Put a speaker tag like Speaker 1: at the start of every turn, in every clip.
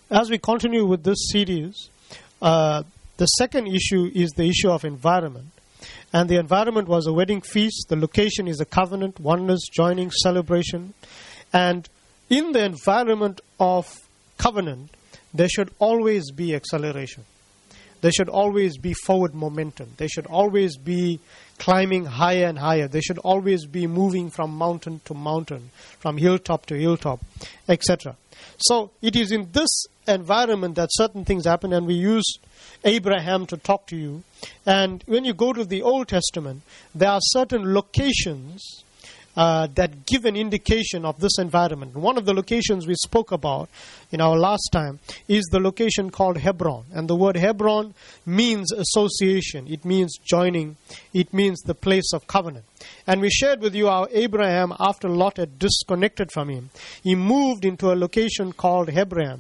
Speaker 1: as we continue with this series, the second issue is the issue of environment. And the environment was a wedding feast. The location is a covenant, oneness, joining, celebration. And in the environment of covenant, there should always be acceleration. There should always be forward momentum. There should always be climbing higher and higher. There should always be moving from mountain to mountain, from hilltop to hilltop, etc. So it is in this environment that certain things happen, and we use Abraham to talk to you. And when you go to the Old Testament, there are certain locations that give an indication of this environment. One of the locations we spoke about in our last time is the location called Hebron. And the word Hebron means association. It means joining. It means the place of covenant. And we shared with you how Abraham, after Lot had disconnected from him, he moved into a location called Hebron,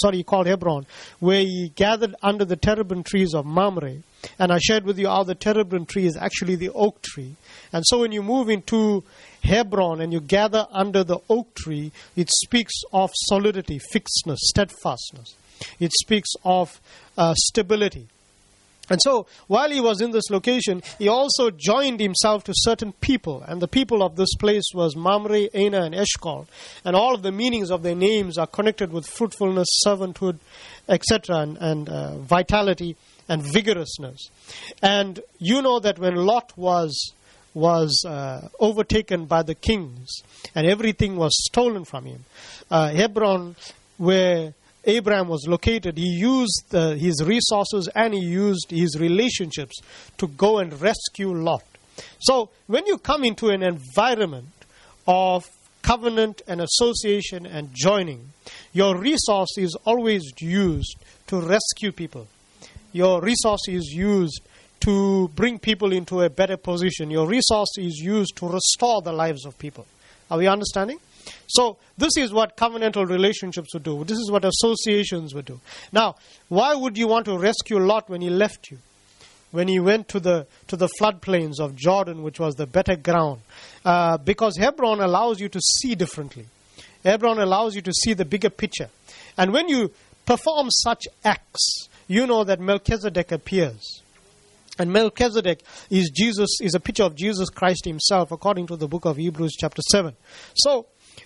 Speaker 1: where he gathered under the terebinth trees of Mamre. And I shared with you how the terebinth tree is actually the oak tree. And so when you move into Hebron and you gather under the oak tree, it speaks of solidity, fixedness, steadfastness. It speaks of stability. And so while he was in this location, he also joined himself to certain people. And the people of this place was Mamre, Ana, and Eshcol. And all of the meanings of their names are connected with fruitfulness, servanthood, etc., and vitality and vigorousness. And you know that when Lot was overtaken by the kings and everything was stolen from him, Hebron, where Abraham was located, he used his resources and he used his relationships to go and rescue Lot. So when you come into an environment of covenant and association and joining, your resource is always used to rescue people. Your resource is used to bring people into a better position. Your resource is used to restore the lives of people. Are we understanding? So this is what covenantal relationships would do. This is what associations would do. Now, why would you want to rescue Lot when he left you? When he went to the floodplains of Jordan, which was the better ground? Because Hebron allows you to see differently. Hebron allows you to see the bigger picture. And when you perform such acts, you know that Melchizedek appears. And Melchizedek is a picture of Jesus Christ himself, according to the book of Hebrews chapter 7. So,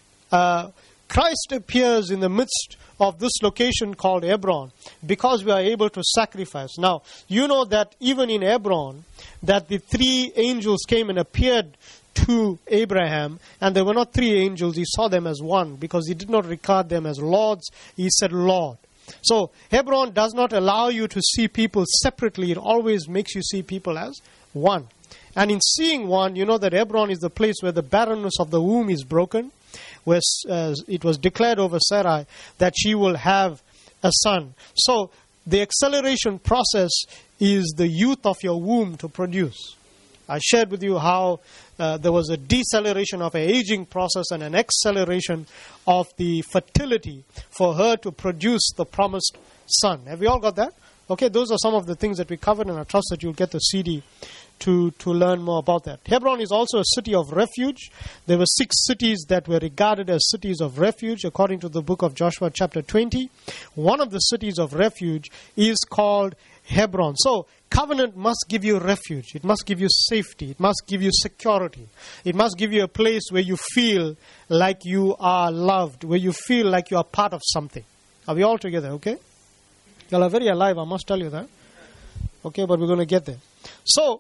Speaker 1: Christ appears in the midst of this location called Hebron because we are able to sacrifice. Now, you know that even in Hebron, that the three angels came and appeared to Abraham, and there were not three angels, he saw them as one, because he did not regard them as lords, he said Lord. So Hebron does not allow you to see people separately. It always makes you see people as one. And in seeing one, you know that Hebron is the place where the barrenness of the womb is broken, where it was declared over Sarai that she will have a son. So the acceleration process is the youth of your womb to produce. I shared with you how there was a deceleration of an aging process and an acceleration of the fertility for her to produce the promised son. Have we all got that? Okay, those are some of the things that we covered, and I trust that you'll get the CD to learn more about that. Hebron is also a city of refuge. There were 6 cities that were regarded as cities of refuge, according to the book of Joshua chapter 20. One of the cities of refuge is called Hebron. So, covenant must give you refuge. It must give you safety. It must give you security. It must give you a place where you feel like you are loved, where you feel like you are part of something. Are we all together, okay? You all are very alive, I must tell you that. Okay, but we're going to get there. So,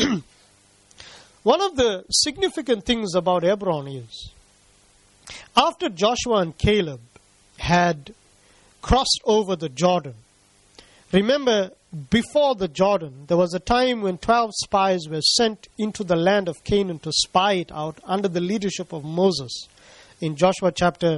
Speaker 1: one of the significant things about Hebron is, after Joshua and Caleb had crossed over the Jordan, remember, before the Jordan, there was a time when 12 spies were sent into the land of Canaan to spy it out under the leadership of Moses in Joshua chapter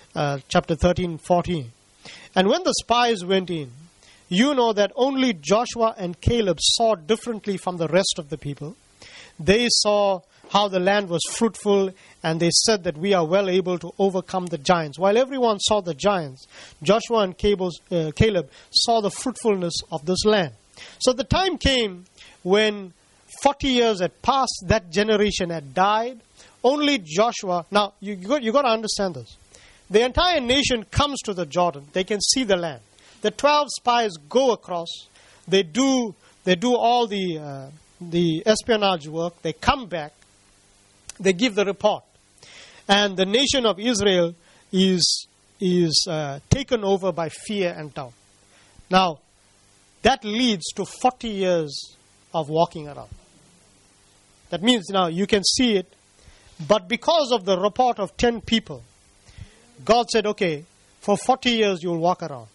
Speaker 1: 13, 14. And when the spies went in, you know that only Joshua and Caleb saw differently from the rest of the people. They saw how the land was fruitful, and they said that we are well able to overcome the giants. While everyone saw the giants, Joshua and Caleb saw the fruitfulness of this land. So the time came when 40 years had passed, that generation had died. Only Joshua, now you got to understand this. the entire nation comes to the Jordan. They can see the land. The 12 spies go across. They do all the espionage work. They come back. They give the report. And the nation of Israel is taken over by fear and doubt. Now, that leads to 40 years of walking around. That means now you can see it. But because of the report of 10 people, God said, okay, for 40 years you will walk around.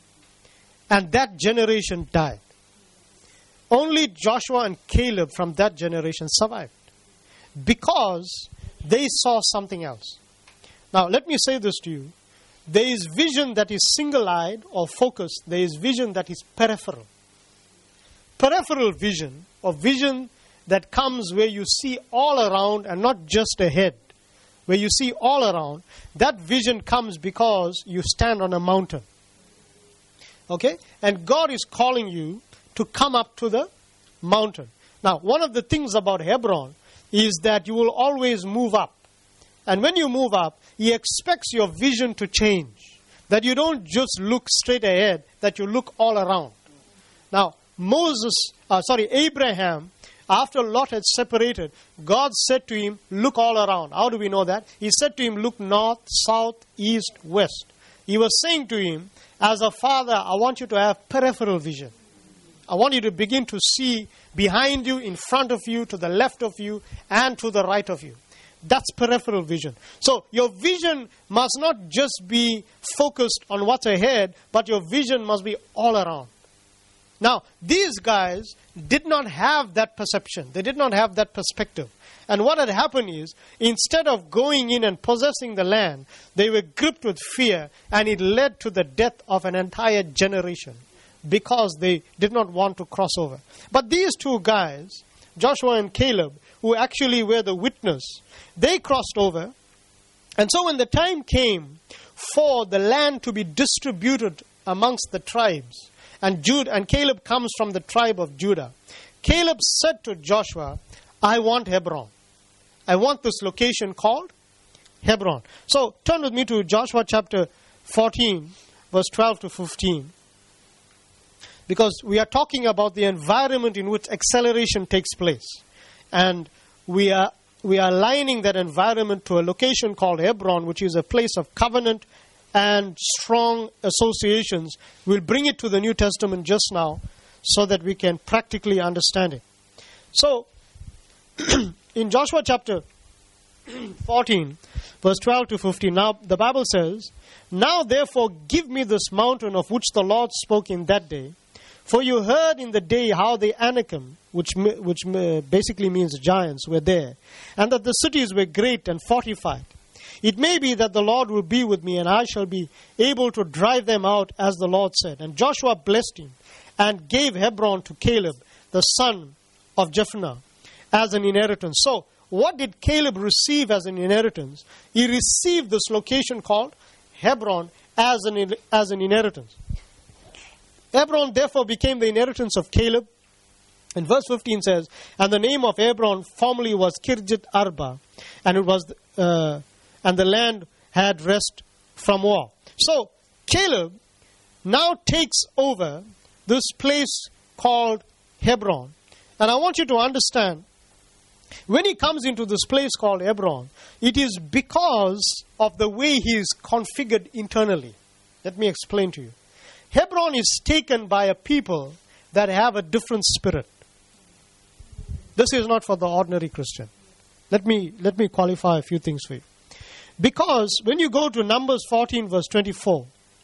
Speaker 1: And that generation died. Only Joshua and Caleb from that generation survived. Because they saw something else. Now, let me say this to you. There is vision that is single-eyed or focused. There is vision that is peripheral. Peripheral vision, or vision that comes where you see all around and not just ahead, where you see all around, that vision comes because you stand on a mountain. Okay? And God is calling you to come up to the mountain. Now, one of the things about Hebron is that you will always move up. And when you move up, He expects your vision to change. That you don't just look straight ahead, that you look all around. Now, Abraham, after Lot had separated, God said to him, look all around. How do we know that? He said to him, look north, south, east, west. He was saying to him, as a father, I want you to have peripheral vision. I want you to begin to see behind you, in front of you, to the left of you, and to the right of you. That's peripheral vision. So your vision must not just be focused on what's ahead, but your vision must be all around. Now, these guys did not have that perception. They did not have that perspective. And what had happened is, instead of going in and possessing the land, they were gripped with fear, and it led to the death of an entire generation because they did not want to cross over. But these two guys, Joshua and Caleb, who actually were the witness, they crossed over. And so when the time came for the land to be distributed amongst the tribes, and Caleb comes from the tribe of Judah, Caleb said to Joshua, I want Hebron. I want this location called Hebron. So turn with me to Joshua chapter 14, verse 12 to 15. Because we are talking about the environment in which acceleration takes place. And we are aligning that environment to a location called Hebron, which is a place of covenant and strong associations. We'll bring it to the New Testament just now so that we can practically understand it. So, in Joshua chapter 14, verse 12 to 15, now the Bible says, Now therefore give me this mountain of which the Lord spoke in that day. For you heard in the day how the Anakim, which basically means giants, were there, and that the cities were great and fortified. It may be that the Lord will be with me, and I shall be able to drive them out, as the Lord said. And Joshua blessed him, and gave Hebron to Caleb, the son of Jephunneh, as an inheritance. So, what did Caleb receive as an inheritance? He received this location called Hebron as an inheritance. Hebron therefore became the inheritance of Caleb. And verse 15 says, And the name of Hebron formerly was Kirjath Arba, and it was and the land had rest from war. So Caleb now takes over this place called Hebron. And I want you to understand, when he comes into this place called Hebron, it is because of the way he is configured internally. Let me explain to you. Hebron is taken by a people that have a different spirit. This is not for the ordinary Christian. Let me qualify a few things for you. Because when you go to Numbers 14 verse 24,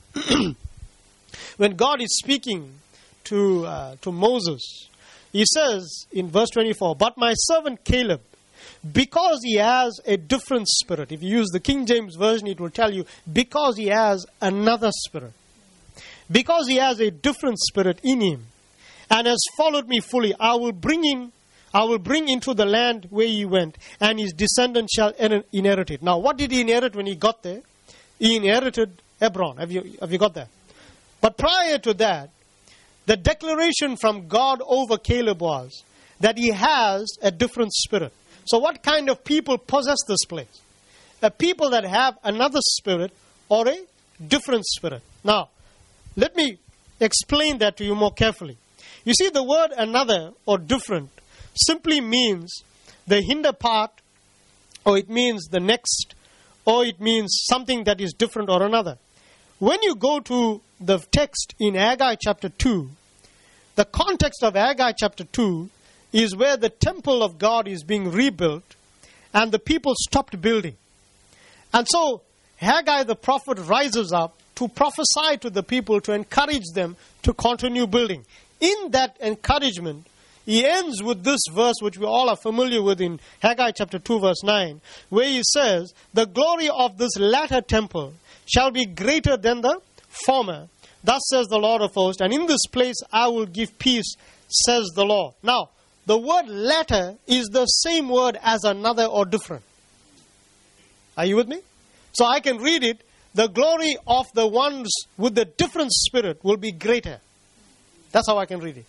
Speaker 1: when God is speaking to Moses, he says in verse 24, But my servant Caleb, because he has a different spirit. If you use the King James Version, it will tell you, because he has another spirit. Because he has a different spirit in him, and has followed me fully, I will bring into the land where he went, and his descendants shall inherit it. Now, what did he inherit when he got there? He inherited Hebron. Have you got that? But prior to that, the declaration from God over Caleb was that he has a different spirit. So what kind of people possess this place? A people that have another spirit or a different spirit. Now, let me explain that to you more carefully. You see, the word another or different simply means the hinder part, or it means the next, or it means something that is different or another. When you go to the text in Haggai chapter 2, the context of Haggai chapter 2 is where the temple of God is being rebuilt and the people stopped building. And so Haggai the prophet rises up to prophesy to the people, to encourage them to continue building. In that encouragement, he ends with this verse which we all are familiar with in Haggai chapter 2 verse 9, where he says, "The glory of this latter temple shall be greater than the former. Thus says the Lord of hosts, and in this place I will give peace, says the Lord." Now, the word latter is the same word as another or different. Are you with me? So I can read it. The glory of the ones with the different spirit will be greater. That's how I can read it.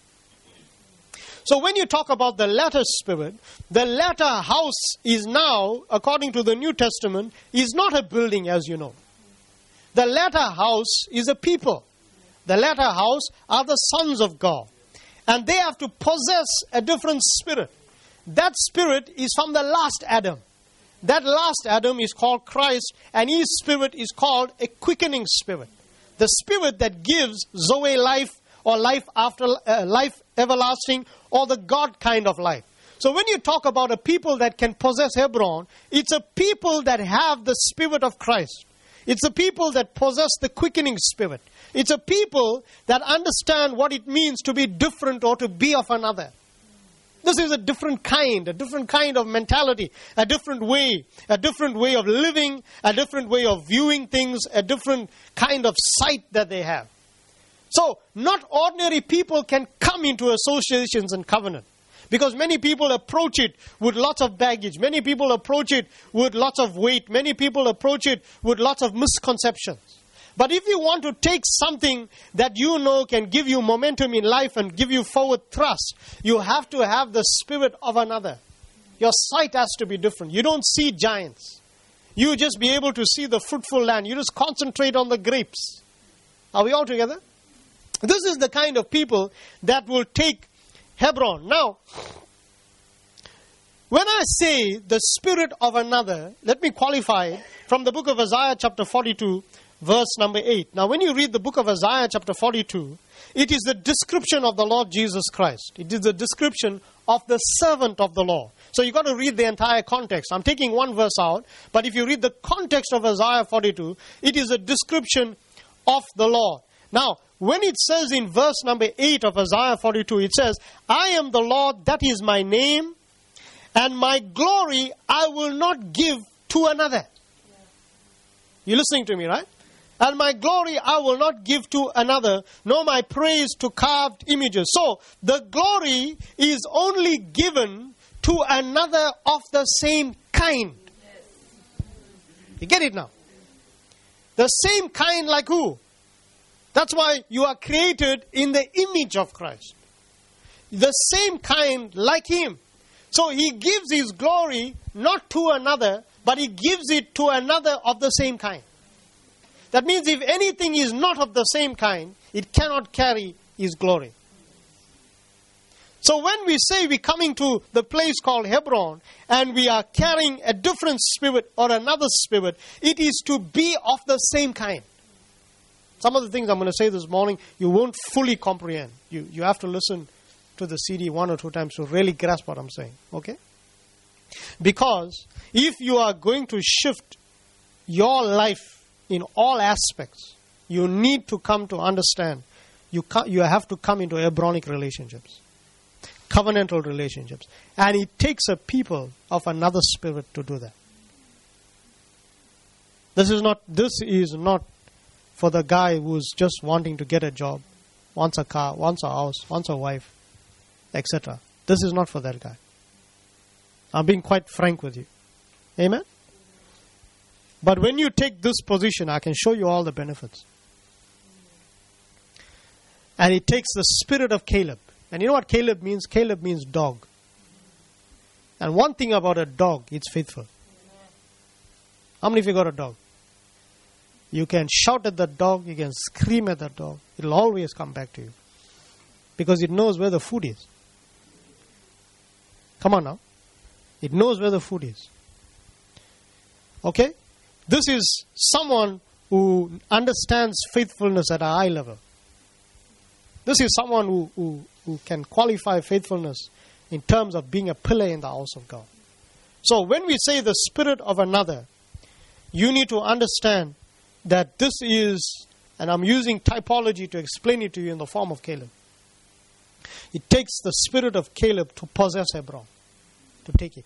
Speaker 1: So when you talk about the latter spirit, the latter house is now, according to the New Testament, is not a building, as you know. The latter house is a people. The latter house are the sons of God. And they have to possess a different spirit. That spirit is from the last Adam. That last Adam is called Christ, and his spirit is called a quickening spirit. The spirit that gives Zoe life, or life after life everlasting, or the God kind of life. So when you talk about a people that can possess Hebron, it's a people that have the spirit of Christ. It's a people that possess the quickening spirit. It's a people that understand what it means to be different or to be of another. This is a different kind of mentality, a different way of living, a different way of viewing things, a different kind of sight that they have. So, not ordinary people can come into associations and covenant. Because many people approach it with lots of baggage. Many people approach it with lots of weight. Many people approach it with lots of misconceptions. But if you want to take something that you know can give you momentum in life and give you forward thrust, you have to have the spirit of another. Your sight has to be different. You don't see giants. You just be able to see the fruitful land. You just concentrate on the grapes. Are we all together? This is the kind of people that will take Hebron. Now, when I say the spirit of another, let me qualify it from the book of Isaiah chapter 42, verse number 8. Now, when you read the book of Isaiah chapter 42, it is the description of the Lord Jesus Christ. It is the description of the servant of the Lord. So you've got to read the entire context. I'm taking one verse out, but if you read the context of Isaiah 42, it is a description of the Lord. Now, when it says in verse number 8 of Isaiah 42, it says, "I am the Lord, that is my name, and my glory I will not give to another." You're listening to me, right? "And my glory I will not give to another, nor my praise to carved images." So, the glory is only given to another of the same kind. You get it now? The same kind like who? That's why you are created in the image of Christ. The same kind like Him. So He gives His glory not to another, but He gives it to another of the same kind. That means if anything is not of the same kind, it cannot carry His glory. So when we say we're coming to the place called Hebron, and we are carrying a different spirit or another spirit, it is to be of the same kind. Some of the things I'm going to say this morning, you won't fully comprehend. You have to listen to the CD 1 or 2 times to really grasp what I'm saying. Okay? Because if you are going to shift your life in all aspects, you need to come to understand. You have to come into Abrahamic relationships. Covenantal relationships. And it takes a people of another spirit to do that. This is not for the guy who's just wanting to get a job, wants a car, wants a house, wants a wife, etc. This is not for that guy. I'm being quite frank with you. Amen? But when you take this position, I can show you all the benefits. And it takes the spirit of Caleb. And you know what Caleb means? Caleb means dog. And one thing about a dog, it's faithful. How many of you got a dog? You can shout at that dog, you can scream at that dog. It'll always come back to you. Because it knows where the food is. Come on now. It knows where the food is. Okay? This is someone who understands faithfulness at a high level. This is someone who can qualify faithfulness in terms of being a pillar in the house of God. So when we say the spirit of another, you need to understand that this is, and I'm using typology to explain it to you in the form of Caleb. It takes the spirit of Caleb to possess Hebron, to take it.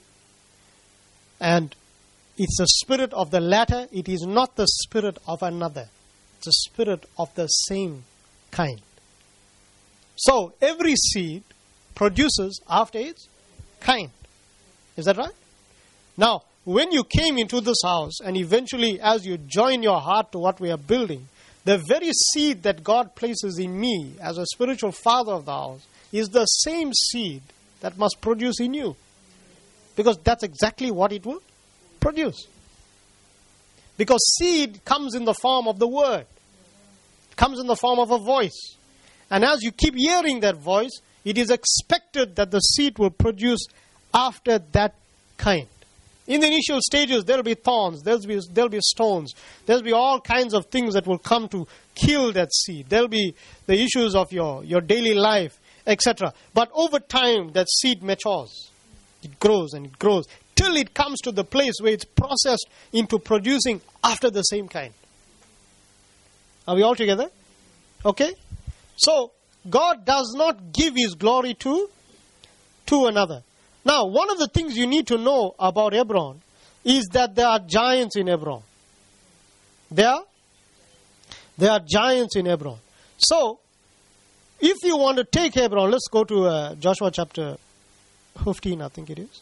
Speaker 1: And it's the spirit of the latter. It is not the spirit of another. It's the spirit of the same kind. So every seed produces after its kind. Is that right? Now, when you came into this house, and eventually as you join your heart to what we are building, the very seed that God places in me as a spiritual father of the house is the same seed that must produce in you. Because that's exactly what it will produce. Because seed comes in the form of the word. It comes in the form of a voice. And as you keep hearing that voice, it is expected that the seed will produce after that kind. In the initial stages, there will be thorns, there will be stones, there will be all kinds of things that will come to kill that seed. There will be the issues of your daily life, etc. But over time, that seed matures. It grows and it grows till it comes to the place where it's processed into producing after the same kind. Are we all together? Okay? So, God does not give His glory to another. Now, one of the things you need to know about Hebron is that there are giants in Hebron. There are giants in Hebron. So, if you want to take Hebron, let's go to Joshua chapter 15, I think it is.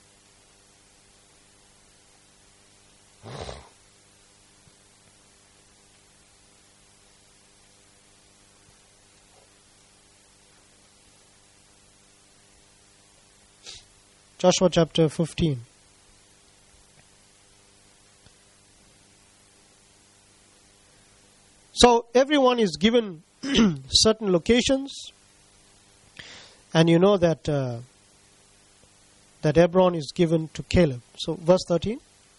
Speaker 1: Joshua chapter 15. So everyone is given certain locations, and you know that that Hebron is given to Caleb. So verse 13.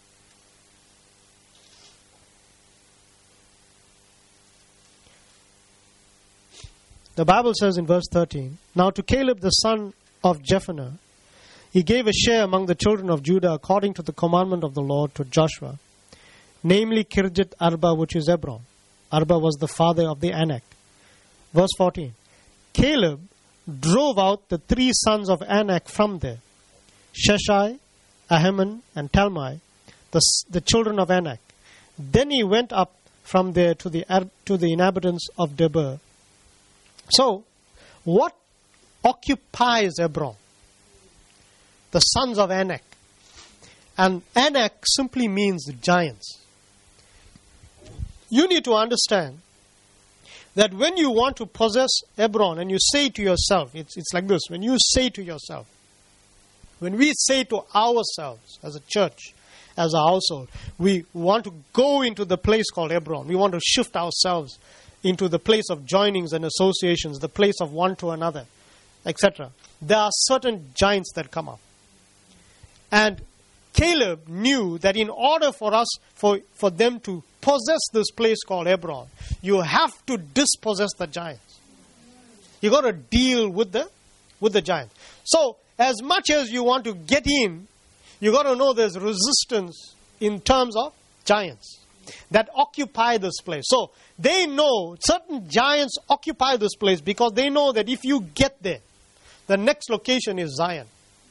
Speaker 1: The Bible says in verse 13, "Now to Caleb the son of Jephunneh, He gave a share among the children of Judah according to the commandment of the Lord to Joshua, namely Kirjath Arba, which is Hebron. Arba was the father of the Anak." Verse 14. "Caleb drove out the 3 sons of Anak from there, Sheshai, Ahiman, and Talmai, the children of Anak. Then he went up from there to the inhabitants of Debir." So, what occupies Hebron? The sons of Anak. And Anak simply means giants. You need to understand that when you want to possess Hebron and you say to yourself, it's like this, when you say to yourself, when we say to ourselves as a church, as a household, we want to go into the place called Hebron. We want to shift ourselves into the place of joinings and associations, the place of one to another, etc. There are certain giants that come up. And Caleb knew that in order for them to possess this place called Hebron, you have to dispossess the giants. You got to deal with the giants. So, as much as you want to get in, you got to know there's resistance in terms of giants that occupy this place. So, they know certain giants occupy this place because they know that if you get there, the next location is Zion.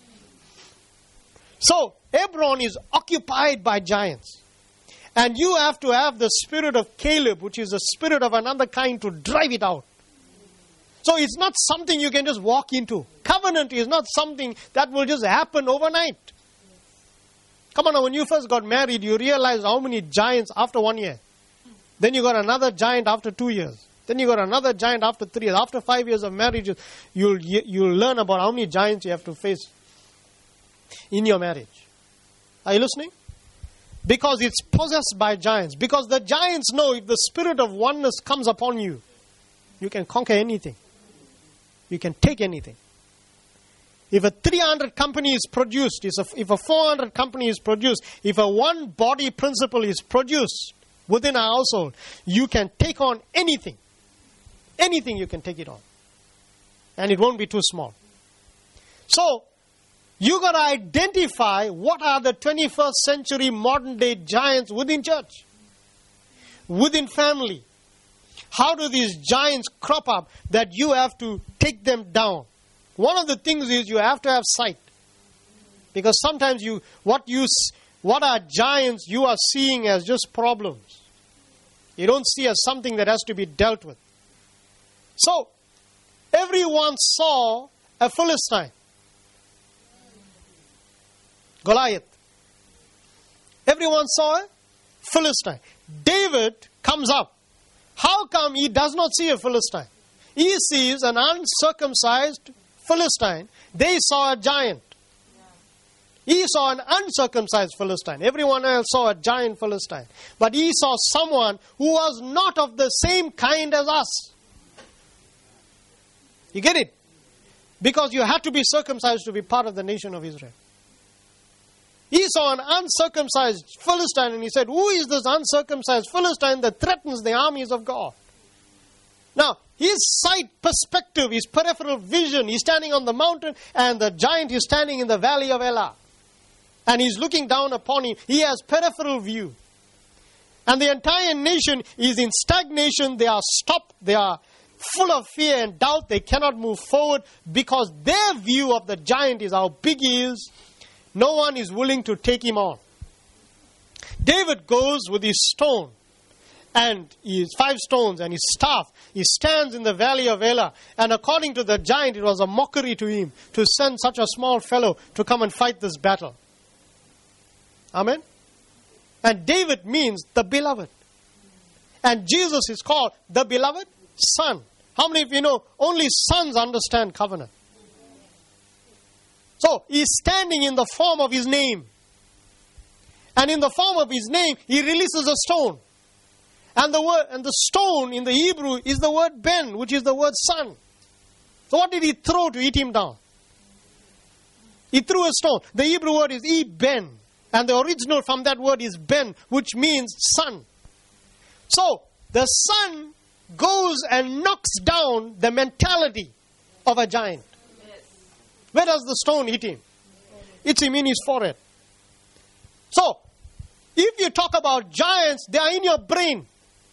Speaker 1: So, Hebron is occupied by giants. And you have to have the spirit of Caleb, which is the spirit of another kind, to drive it out. So, it's not something you can just walk into. Covenant is not something that will just happen overnight. Come on now, when you first got married, you realized how many giants after 1 year. Then you got another giant after 2 years. Then you got another giant after 3 years. After 5 years of marriage, you'll learn about how many giants you have to face in your marriage. Are you listening? Because it's possessed by giants. Because the giants know if the spirit of oneness comes upon you, you can conquer anything. You can take anything. If a 300 company is produced, if a 400 company is produced, if a one body principle is produced within a household, you can take on anything. Anything you can take it on. And it won't be too small. So, you got to identify what are the 21st century modern day giants within church, within family. How do these giants crop up that you have to take them down? One of the things is you have to have sight. Because sometimes what are giants you are seeing as just problems. You don't see as something that has to be dealt with. So, everyone saw a Philistine. Goliath. Everyone saw a Philistine. David comes up. How come he does not see a Philistine? He sees an uncircumcised Philistine. They saw a giant. He saw an uncircumcised Philistine. Everyone else saw a giant Philistine. But he saw someone who was not of the same kind as us. You get it? Because you had to be circumcised to be part of the nation of Israel. He saw an uncircumcised Philistine and he said, who is this uncircumcised Philistine that threatens the armies of God? Now, his sight perspective, his peripheral vision, he's standing on the mountain and the giant is standing in the valley of Elah. And he's looking down upon him. He has peripheral view. And the entire nation is in stagnation. They are stopped. They are full of fear and doubt. They cannot move forward because their view of the giant is how big he is. No one is willing to take him on. David goes with his stone and his 5 stones and his staff. He stands in the valley of Elah. And according to the giant, it was a mockery to him to send such a small fellow to come and fight this battle. Amen? And David means the beloved. And Jesus is called the beloved Son. How many of you know only sons understand covenant? So, he's standing in the form of his name. And in the form of his name, he releases a stone. And the stone in the Hebrew is the word ben, which is the word son. So what did he throw to eat him down? He threw a stone. The Hebrew word is ben. And the original from that word is ben, which means son. So, the son goes and knocks down the mentality of a giant. Where does the stone hit him? It's him in his forehead. So, if you talk about giants, they are in your brain.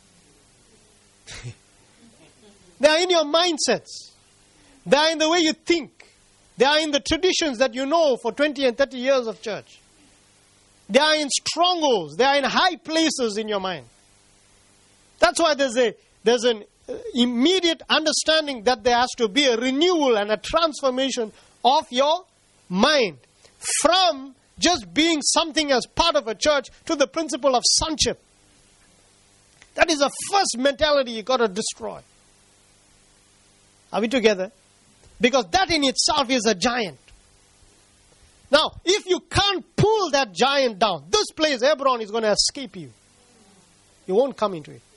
Speaker 1: They are in your mindsets. They are in the way you think. They are in the traditions that you know for 20 and 30 years of church. They are in strongholds. They are in high places in your mind. That's why there's an immediate understanding that there has to be a renewal and a transformation of your mind from just being something as part of a church to the principle of sonship. That is the first mentality you got to destroy. Are we together? Because that in itself is a giant. Now, if you can't pull that giant down, this place, Hebron, is going to escape you. You won't come into it.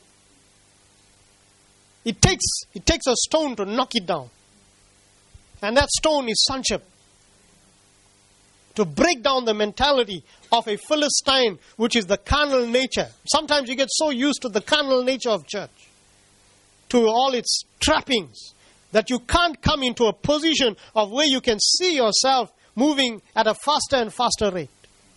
Speaker 1: It takes a stone to knock it down. And that stone is sonship. To break down the mentality of a Philistine, which is the carnal nature. Sometimes you get so used to the carnal nature of church, to all its trappings, that you can't come into a position of where you can see yourself moving at a faster and faster rate.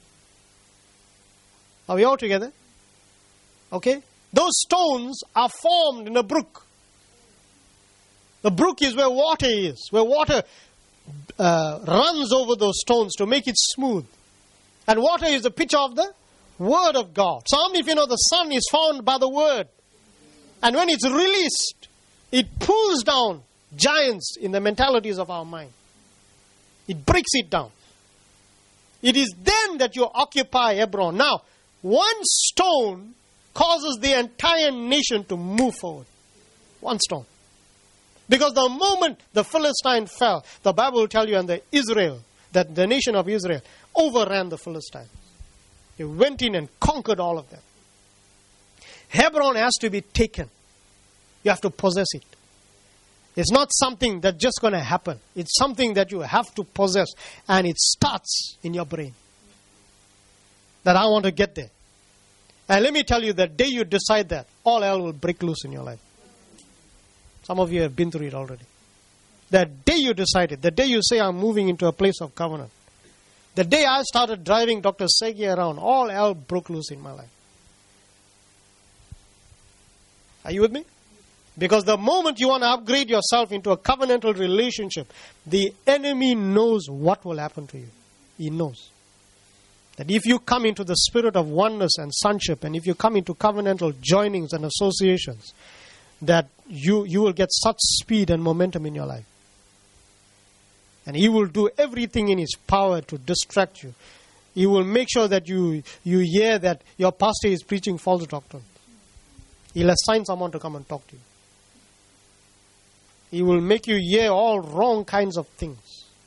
Speaker 1: Are we all together? Okay? Those stones are formed in a brook. The brook is where water is, where water runs over those stones to make it smooth. And water is the picture of the Word of God. So how many of you know the Son is found by the Word? And when it's released, it pulls down giants in the mentalities of our mind. It breaks it down. It is then that you occupy Hebron. Now, one stone causes the entire nation to move forward. One stone. Because the moment the Philistine fell, the Bible will tell you, and the nation of Israel overran the Philistines. He went in and conquered all of them. Hebron has to be taken. You have to possess it. It's not something that's just going to happen. It's something that you have to possess. And it starts in your brain. That I want to get there. And let me tell you, the day you decide that, all hell will break loose in your life. Some of you have been through it already. The day you decide it, the day you say, I'm moving into a place of covenant. The day I started driving Dr. Segi around, all hell broke loose in my life. Are you with me? Because the moment you want to upgrade yourself into a covenantal relationship, the enemy knows what will happen to you. He knows. That if you come into the spirit of oneness and sonship, and if you come into covenantal joinings and associations, that you will get such speed and momentum in your life. And he will do everything in his power to distract you. He will make sure that you hear that your pastor is preaching false doctrine. He'll assign someone to come and talk to you. He will make you hear all wrong kinds of things.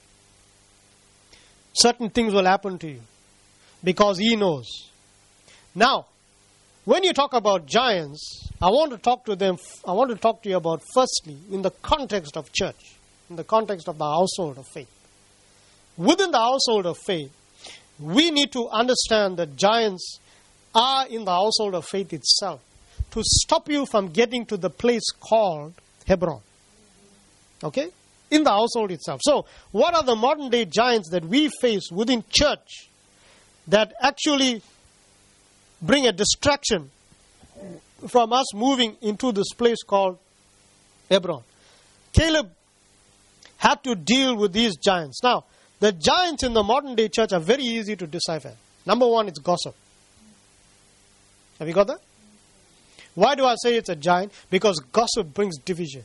Speaker 1: Certain things will happen to you because he knows. Now, when you talk about giants, I want to talk to you about, firstly, in the context of church, in the context of the household of faith. Within the household of faith, we need to understand that giants are in the household of faith itself to stop you from getting to the place called Hebron. Okay? In the household itself. So, what are the modern day giants that we face within church that actually bring a distraction from us moving into this place called Hebron? Caleb had to deal with these giants. Now, the giants in the modern day church are very easy to decipher. Number one, it's gossip. Have you got that? Why do I say it's a giant? Because gossip brings division.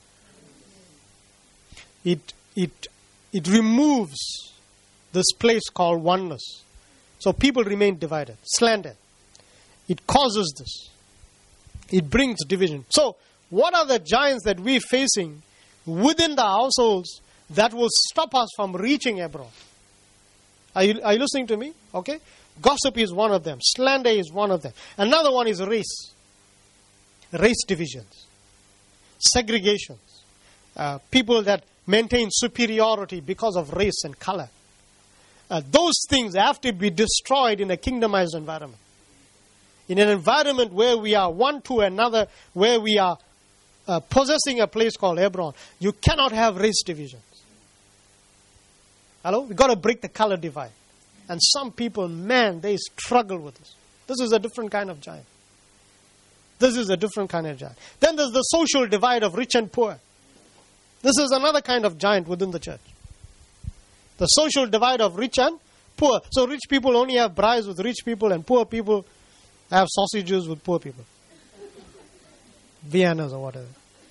Speaker 1: It removes this place called oneness. So people remain divided. Slander. It causes this. It brings division. So what are the giants that we're facing within the households that will stop us from reaching Hebron? Are you listening to me? Okay. Gossip is one of them. Slander is one of them. Another one is race. Race divisions. Segregations. People that maintain superiority because of race and color. Those things have to be destroyed in a kingdomized environment. In an environment where we are one to another, where we are possessing a place called Hebron, you cannot have race divisions. Hello? We've got to break the color divide. And some people, man, they struggle with this. This is a different kind of giant. This is a different kind of giant. Then there's the social divide of rich and poor. This is another kind of giant within the church. The social divide of rich and poor. So rich people only have braais with rich people, and poor people have sausages with poor people. Viennas or whatever.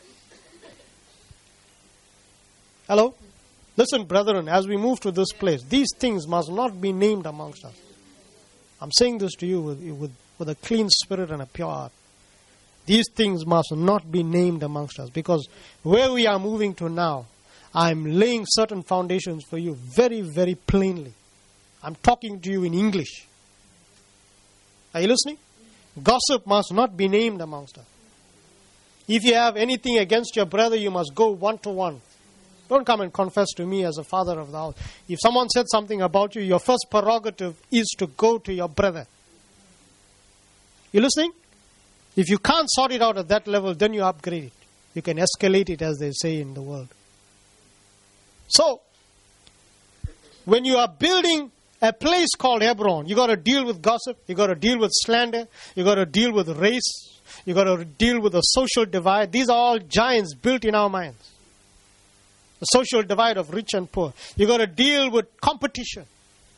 Speaker 1: Hello? Listen, brethren, as we move to this place, these things must not be named amongst us. I'm saying this to you with a clean spirit and a pure heart. These things must not be named amongst us, because where we are moving to now, I'm laying certain foundations for you very, very plainly. I'm talking to you in English. Are you listening? Gossip must not be named amongst us. If you have anything against your brother, you must go one-to-one. Don't come and confess to me as a father of the house. If someone said something about you, your first prerogative is to go to your brother. You listening? If you can't sort it out at that level, then you upgrade it. You can escalate it, as they say in the world. So, when you are building a place called Hebron, you got to deal with gossip, you got to deal with slander, you got to deal with race, you got to deal with the social divide. These are all giants built in our minds. The social divide of rich and poor. You got to deal with competition.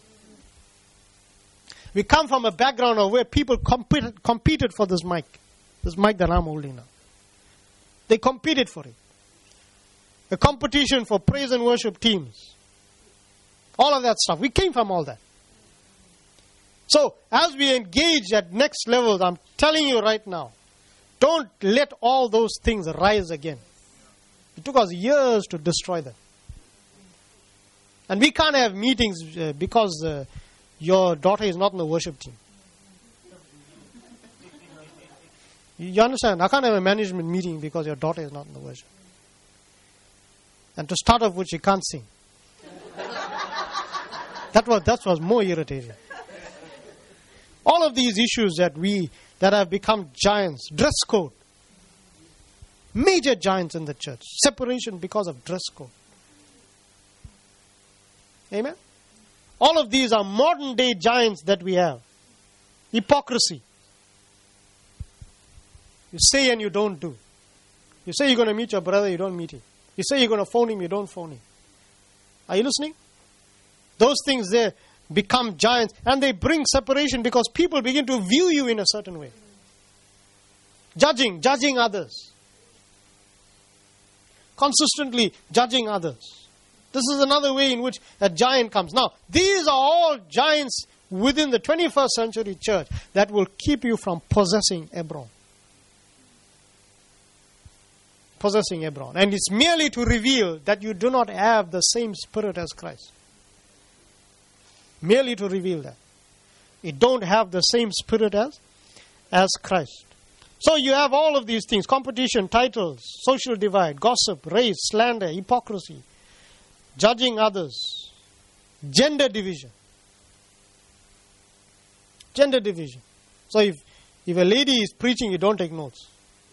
Speaker 1: We come from a background of where people competed for this mic that I'm holding now. They competed for it. A competition for praise and worship teams. All of that stuff. We came from all that. So, as we engage at next levels, I'm telling you right now, don't let all those things rise again. It took us years to destroy them. And we can't have meetings because your daughter is not in the worship team. You understand? I can't have a management meeting because your daughter is not in the worship. And to start off with, she can't sing. That was more irritating. All of these issues that have become giants, dress code. Major giants in the church. Separation because of dress code. Amen? All of these are modern day giants that we have. Hypocrisy. You say and you don't do. You say you're going to meet your brother, you don't meet him. You say you're going to phone him, you don't phone him. Are you listening? Those things there become giants, and they bring separation because people begin to view you in a certain way. Judging others. Consistently judging others. This is another way in which a giant comes. Now, these are all giants within the 21st century church that will keep you from possessing Hebron. Possessing Hebron. And it's merely to reveal that you do not have the same spirit as Christ. Merely to reveal that. You don't have the same spirit as Christ. So you have all of these things. Competition, titles, social divide, gossip, race, slander, hypocrisy, judging others, gender division. Gender division. So if a lady is preaching, you don't take notes.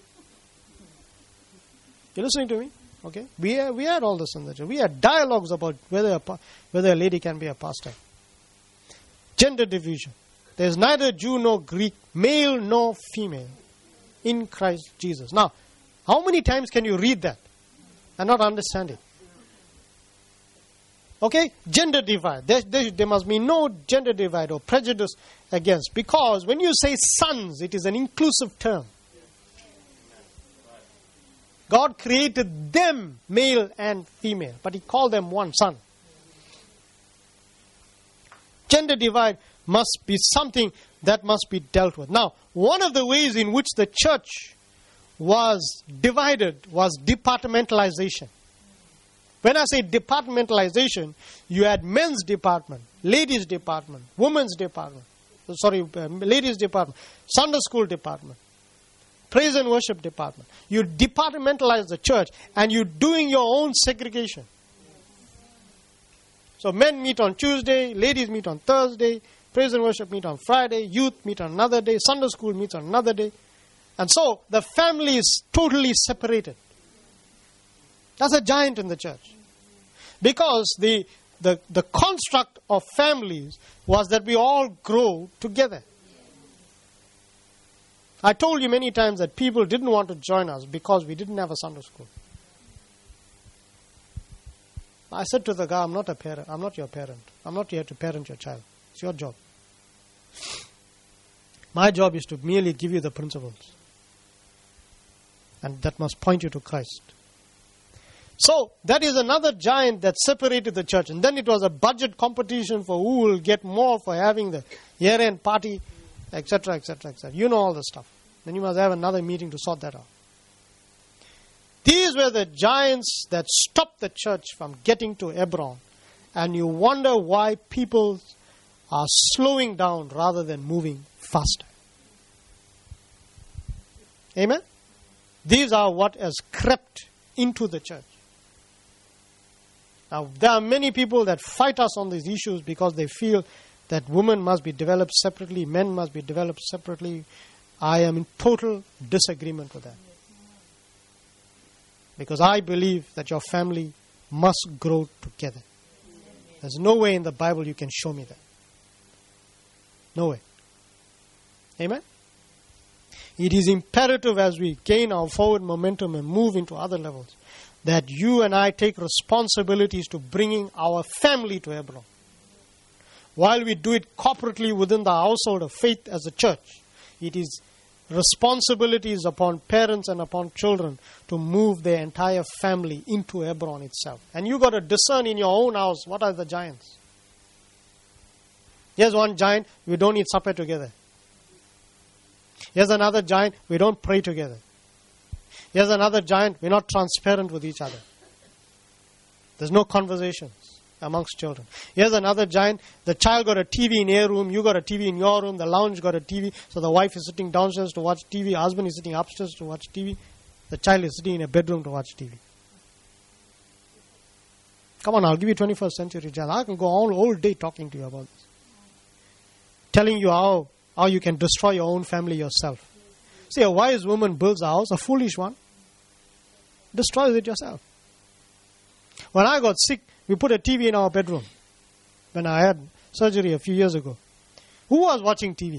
Speaker 1: You're listening to me? Okay. We had all this in the church. We had dialogues about whether a lady can be a pastor. Gender division. There's neither Jew nor Greek, male nor female in Christ Jesus. Now, how many times can you read that and not understand it? Okay? Gender divide. There must be no gender divide or prejudice against. Because when you say sons, it is an inclusive term. God created them, male and female, but He called them one, son. Gender divide must be something that must be dealt with. Now, one of the ways in which the church was divided was departmentalization. When I say departmentalization, you had men's department, ladies' department, women's department, ladies' department, Sunday school department, praise and worship department. You departmentalize the church and you're doing your own segregation. So men meet on Tuesday, ladies meet on Thursday, praise and worship meet on Friday, youth meet on another day, Sunday school meets on another day. And so the family is totally separated. That's a giant in the church. Because the construct of families was that we all grow together. I told you many times that people didn't want to join us because we didn't have a Sunday school. I said to the guy, I'm not a parent. I'm not your parent. I'm not here to parent your child. It's your job. My job is to merely give you the principles. And that must point you to Christ. So, that is another giant that separated the church. And then it was a budget competition for who will get more for having the year-end party, etc., etc., etc. You know all the stuff. Then you must have another meeting to sort that out. These were the giants that stopped the church from getting to Hebron. And you wonder why people are slowing down rather than moving faster. Amen? These are what has crept into the church. Now, there are many people that fight us on these issues because they feel that women must be developed separately, men must be developed separately. I am in total disagreement with that. Because I believe that your family must grow together. There's no way in the Bible you can show me that. No way. Amen? It is imperative as we gain our forward momentum and move into other levels that you and I take responsibilities to bringing our family to Hebron. While we do it corporately within the household of faith as a church, it is responsibilities upon parents and upon children to move their entire family into Hebron itself. And you got to discern in your own house what are the giants. Here's one giant, we don't eat supper together. Here's another giant, we don't pray together. Here's another giant, we're not transparent with each other. There's no conversations. amongst children. Here's another giant. The child got a TV in their room. You got a TV in your room. The lounge got a TV. So the wife is sitting downstairs to watch TV. Husband is sitting upstairs to watch TV. The child is sitting in a bedroom to watch TV. Come on, I'll give you 21st century child. I can go all day talking to you about this. Telling you how you can destroy your own family yourself. See, a wise woman builds a house. A foolish one destroys it yourself. When I got sick, we put a TV in our bedroom. When I had surgery a few years ago. Who was watching TV?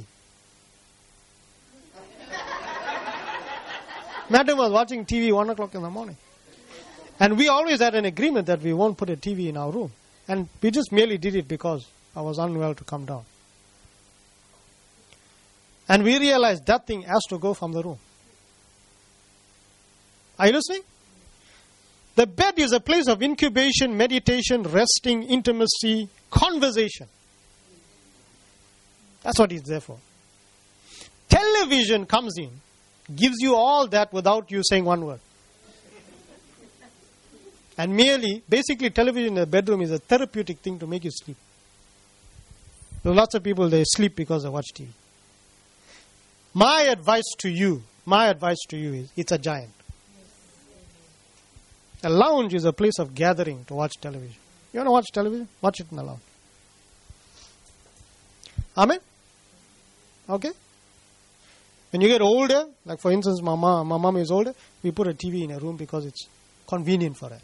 Speaker 1: Madam was watching TV 1 o'clock in the morning. And we always had an agreement that we won't put a TV in our room. And we just merely did it because I was unwell to come down. And we realized that thing has to go from the room. Are you listening? The bed is a place of incubation, meditation, resting, intimacy, conversation. That's what it's there for. Television comes in, gives you all that without you saying one word. And basically television in the bedroom is a therapeutic thing to make you sleep. There are lots of people, they sleep because they watch TV. My advice to you is, it's a giant. A lounge is a place of gathering to watch television. You want to watch television? Watch it in the lounge. Amen? Okay? When you get older, like for instance, my mom is older, we put a TV in a room because it's convenient for her.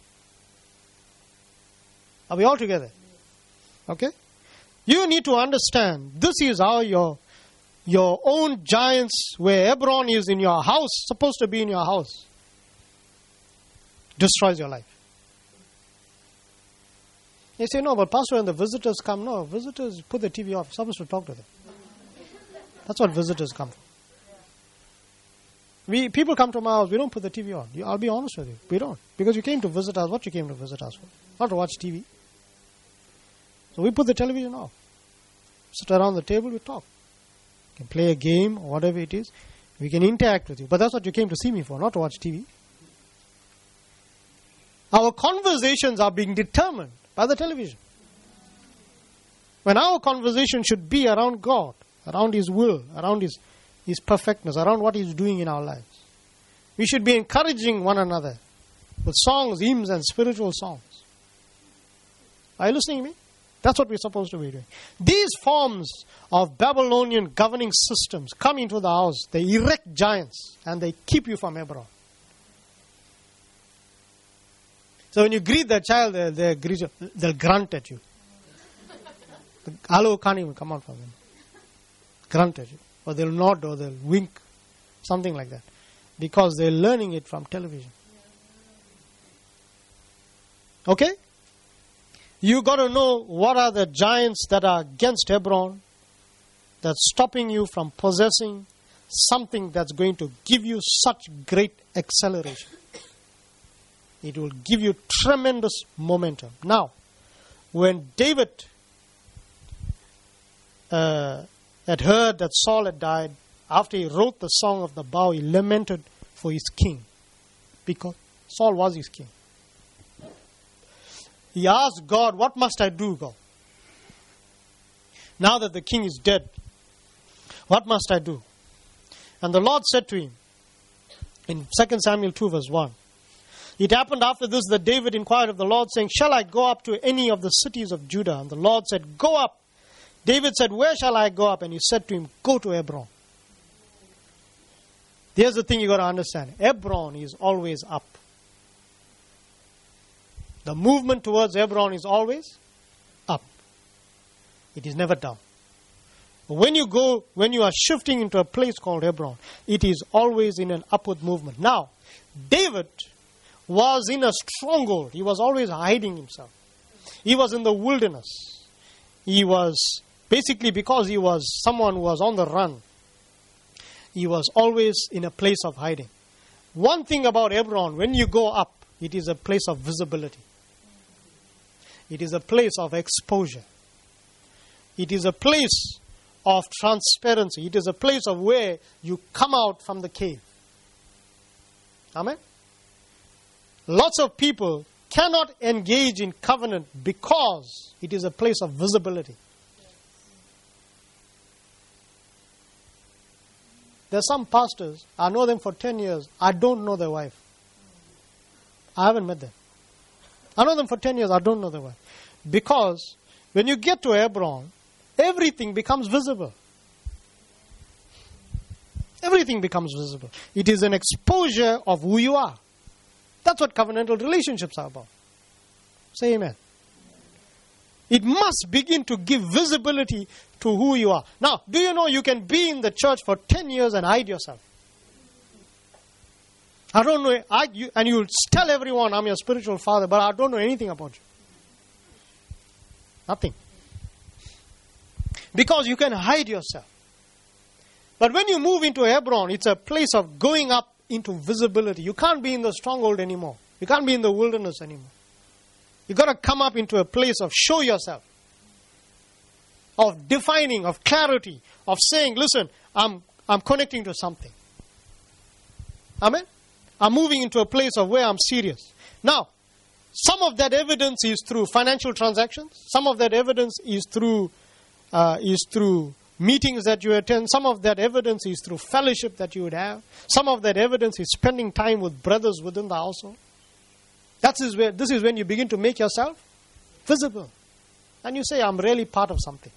Speaker 1: Are we all together? Okay? You need to understand, this is how your own giants, where Hebron is in your house, supposed to be in your house, destroys your life. You say, no, but Pastor, when the visitors come, no, visitors put the TV off. You're supposed to talk to them. That's what visitors come for. People come to my house, we don't put the TV on. I'll be honest with you, we don't. Because you came to visit us, what you came to visit us for? Not to watch TV. So we put the television off. Sit around the table, we talk. You can play a game or whatever it is. We can interact with you. But that's what you came to see me for, not to watch TV. Our conversations are being determined by the television. When our conversation should be around God, around His will, around His perfectness, around what He's doing in our lives. We should be encouraging one another with songs, hymns, and spiritual songs. Are you listening to me? That's what we're supposed to be doing. These forms of Babylonian governing systems come into the house. They erect giants and they keep you from Hebron. So when you greet the child, they'll grunt at you. The hello can't even come out from them. Grunt at you. Or they'll nod or they'll wink. Something like that. Because they're learning it from television. Okay? You got to know what are the giants that are against Hebron, that's stopping you from possessing something that's going to give you such great acceleration. It will give you tremendous momentum. Now, when David had heard that Saul had died, after he wrote the Song of the Bow, he lamented for his king, because Saul was his king. He asked God, what must I do, God? Now that the king is dead, what must I do? And the Lord said to him, in 2 Samuel 2 verse 1, it happened after this that David inquired of the Lord, saying, shall I go up to any of the cities of Judah? And the Lord said, go up. David said, where shall I go up? And he said to him, go to Hebron. Here's the thing you got to understand. Hebron is always up. The movement towards Hebron is always up. It is never down. But when you are shifting into a place called Hebron, it is always in an upward movement. Now, David was in a stronghold. He was always hiding himself. He was in the wilderness. He was, basically because he was someone who was on the run, he was always in a place of hiding. One thing about Hebron, when you go up, it is a place of visibility. It is a place of exposure. It is a place of transparency. It is a place of where you come out from the cave. Amen? Lots of people cannot engage in covenant because it is a place of visibility. There are some pastors, I know them for 10 years, I don't know their wife. I haven't met them. I know them for 10 years, I don't know their wife. Because when you get to Hebron, everything becomes visible. Everything becomes visible. It is an exposure of who you are. That's what covenantal relationships are about. Say amen. It must begin to give visibility to who you are. Now, do you know you can be in the church for 10 years and hide yourself? I don't know, and you'll tell everyone, I'm your spiritual father, but I don't know anything about you. Nothing. Because you can hide yourself. But when you move into Hebron, it's a place of going up into visibility. You can't be in the stronghold anymore. You can't be in the wilderness anymore. You've got to come up into a place of show yourself, of defining, of clarity, of saying, listen, I'm connecting to something. Amen? I'm moving into a place of where I'm serious. Now, some of that evidence is through financial transactions. Some of that evidence is through meetings that you attend. Some of that evidence is through fellowship that you would have. Some of that evidence is spending time with brothers within the household. This is when you begin to make yourself visible. And you say, I'm really part of something.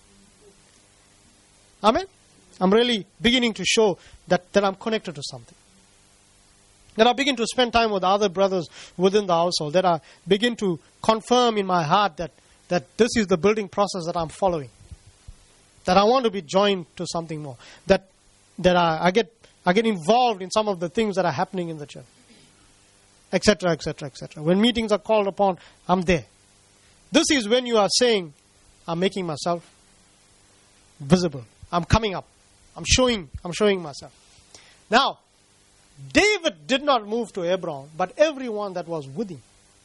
Speaker 1: Amen? I'm really beginning to show that I'm connected to something. That I begin to spend time with other brothers within the household. That I begin to confirm in my heart that this is the building process that I'm following. That I want to be joined to something more. That I get involved in some of the things that are happening in the church. Etc., etc., etc. When meetings are called upon, I'm there. This is when you are saying, I'm making myself visible. I'm coming up. I'm showing myself. Now, David did not move to Hebron, but everyone that was with him.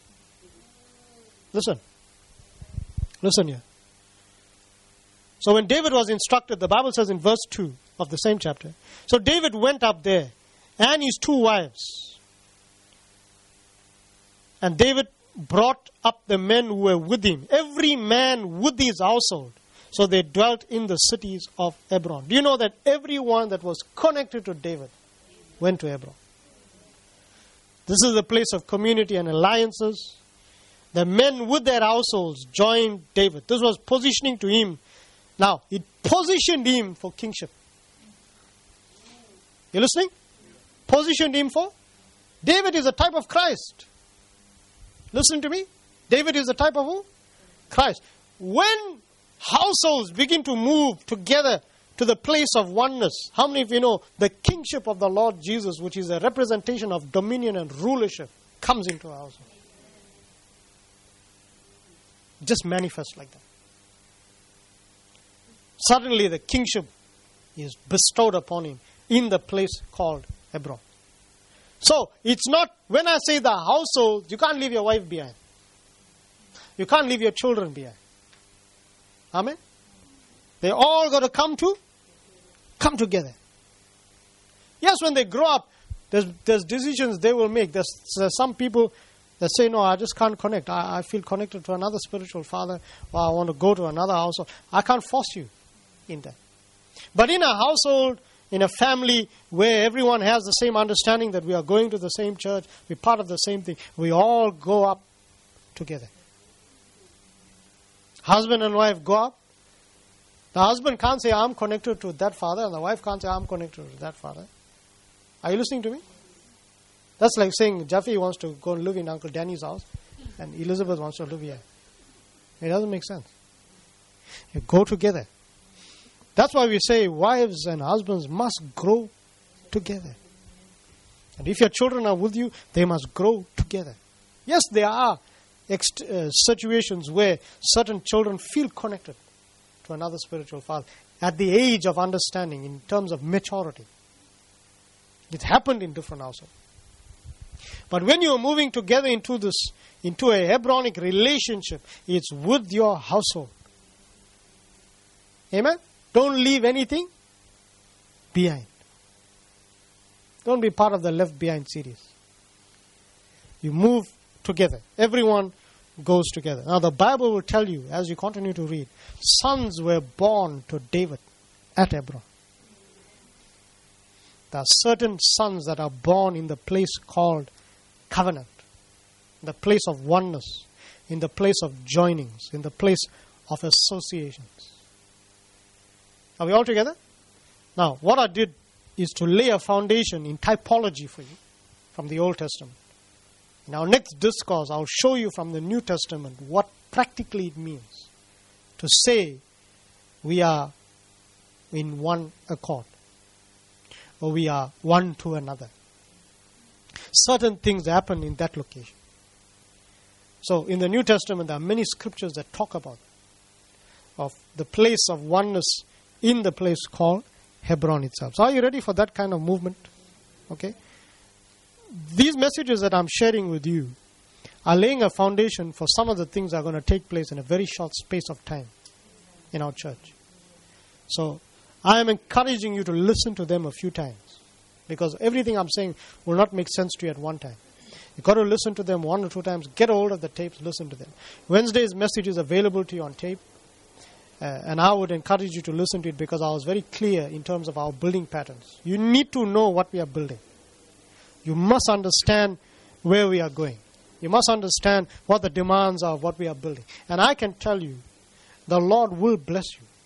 Speaker 1: Listen here. So when David was instructed, the Bible says in verse 2 of the same chapter, so David went up there and his 2 wives. And David brought up the men who were with him, every man with his household. So they dwelt in the cities of Hebron. Do you know that everyone that was connected to David went to Hebron? This is a place of community and alliances. The men with their households joined David. This was positioning to him. Now, it positioned him for kingship. You listening? Positioned him for? David is a type of Christ. Listen to me. David is a type of who? Christ. When households begin to move together to the place of oneness, how many of you know the kingship of the Lord Jesus, which is a representation of dominion and rulership, comes into a household? Just manifests like that. Suddenly the kingship is bestowed upon him in the place called Hebron. So, it's not, when I say the household, you can't leave your wife behind. You can't leave your children behind. Amen? They all got to come together. Yes, when they grow up, there's decisions they will make. There's some people that say, no, I just can't connect. I feel connected to another spiritual father, or I want to go to another household. I can't force you in that. But in a household, in a family where everyone has the same understanding that we are going to the same church, we're part of the same thing, we all go up together. Husband and wife go up. The husband can't say, I'm connected to that father, and the wife can't say, I'm connected to that father. Are you listening to me? That's like saying Jeffy wants to go and live in Uncle Danny's house, and Elizabeth wants to live here. It doesn't make sense. You go together. That's why we say wives and husbands must grow together. And if your children are with you, they must grow together. Yes, there are situations where certain children feel connected to another spiritual father at the age of understanding in terms of maturity. It happened in different households. But when you are moving together into a Hebronic relationship, it's with your household. Amen? Don't leave anything behind. Don't be part of the Left Behind series. You move together. Everyone goes together. Now the Bible will tell you, as you continue to read, sons were born to David at Hebron. There are certain sons that are born in the place called covenant, the place of oneness, in the place of joinings, in the place of associations. Are we all together? Now, what I did is to lay a foundation in typology for you from the Old Testament. In our next discourse, I'll show you from the New Testament what practically it means to say we are in one accord, or we are one to another. Certain things happen in that location. So in the New Testament, there are many scriptures that talk about of the place of oneness in the place called Hebron itself. So are you ready for that kind of movement? Okay. These messages that I'm sharing with you are laying a foundation for some of the things that are going to take place in a very short space of time in our church. So I am encouraging you to listen to them a few times, because everything I'm saying will not make sense to you at one time. You've got to listen to them 1 or 2 times. Get a hold of the tapes, listen to them. Wednesday's message is available to you on tape. And I would encourage you to listen to it, because I was very clear in terms of our building patterns. You need to know what we are building. You must understand where we are going. You must understand what the demands are of what we are building. And I can tell you, the Lord will bless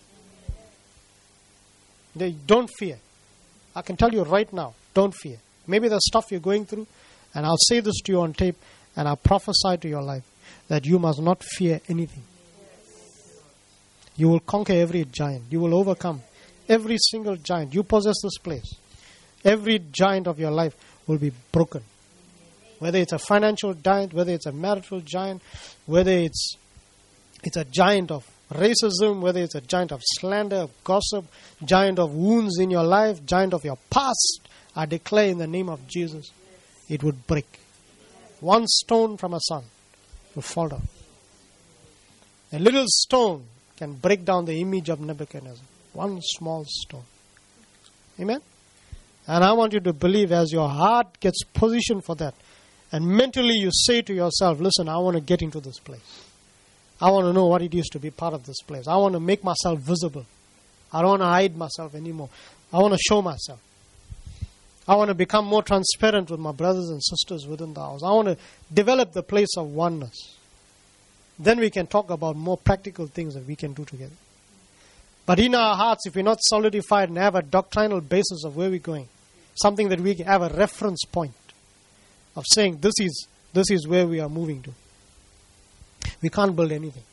Speaker 1: you. Don't fear. I can tell you right now, don't fear. Maybe the stuff you're going through, and I'll say this to you on tape, and I'll prophesy to your life, that you must not fear anything. You will conquer every giant. You will overcome every single giant. You possess this place. Every giant of your life will be broken. Whether it's a financial giant, whether it's a marital giant, whether it's a giant of racism, whether it's a giant of slander, of gossip, giant of wounds in your life, giant of your past, I declare in the name of Jesus, it would break. One stone from a son will fall down. A little stone can break down the image of Nebuchadnezzar. One small stone. Amen? And I want you to believe, as your heart gets positioned for that, and mentally you say to yourself, listen, I want to get into this place. I want to know what it is to be part of this place. I want to make myself visible. I don't want to hide myself anymore. I want to show myself. I want to become more transparent with my brothers and sisters within the house. I want to develop the place of oneness. Then we can talk about more practical things that we can do together. But in our hearts, if we're not solidified and have a doctrinal basis of where we're going, something that we have a reference point of saying this is where we are moving to, we can't build anything.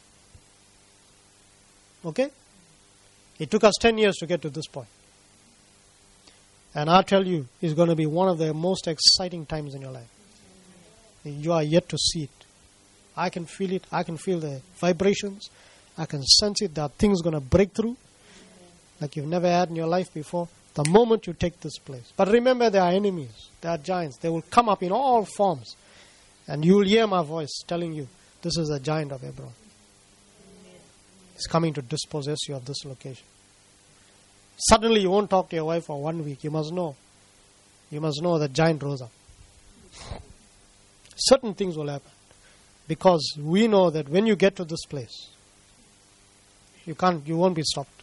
Speaker 1: Okay? It took us 10 years to get to this point. And I tell you, it's going to be one of the most exciting times in your life. You are yet to see it. I can feel it. I can feel the vibrations. I can sense it. There are things going to break through like you've never had in your life before the moment you take this place. But remember, there are enemies. There are giants. They will come up in all forms. And you will hear my voice telling you, this is a giant of Hebron. He's coming to dispossess you of this location. Suddenly you won't talk to your wife for 1 week. You must know. You must know that giant rose up. Certain things will happen. Because we know that when you get to this place, you won't be stopped.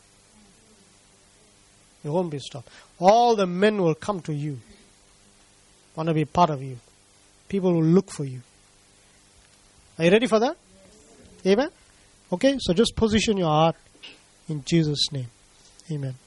Speaker 1: You won't be stopped. All the men will come to you, want to be part of you. People will look for you. Are you ready for that? Amen? Okay, so just position your heart in Jesus' name. Amen.